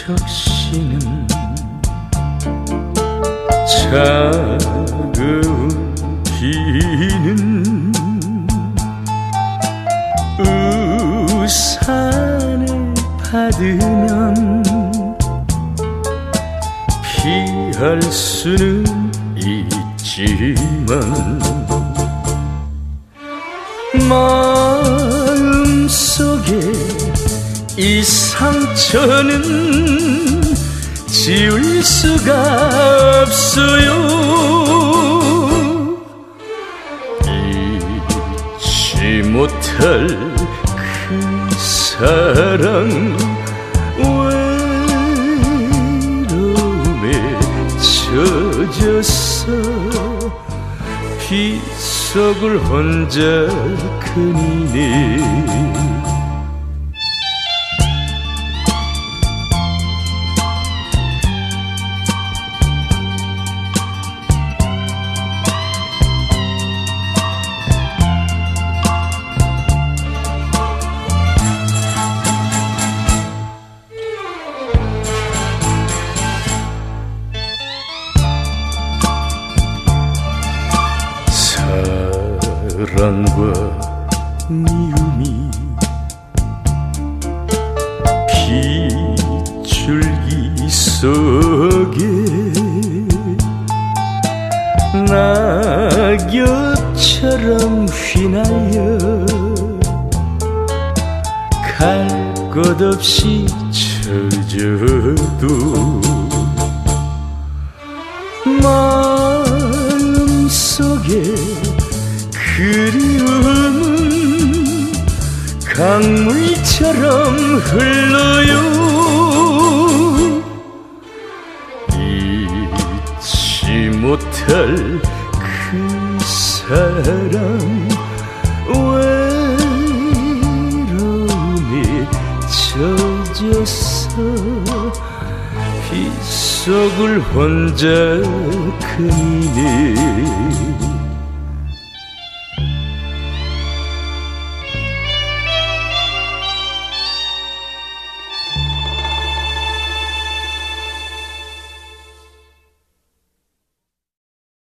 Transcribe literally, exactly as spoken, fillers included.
적시는 차가운 비는 우산을 받으면 피할 수는 있지만 마음속에 이 상처는 지울 수가 없어요. 잊지 못할 그 사랑 외로움에 젖어서 빗속을 혼자 그리네. 사랑과 미움이 빗줄기 속에 낙엽처럼 휘날려 갈 곳 없이 젖어도 마음속에 그리움은 강물처럼 흘러요. 잊지 못할 그 사랑 외로움에 젖어서 빗속을 혼자 그리네.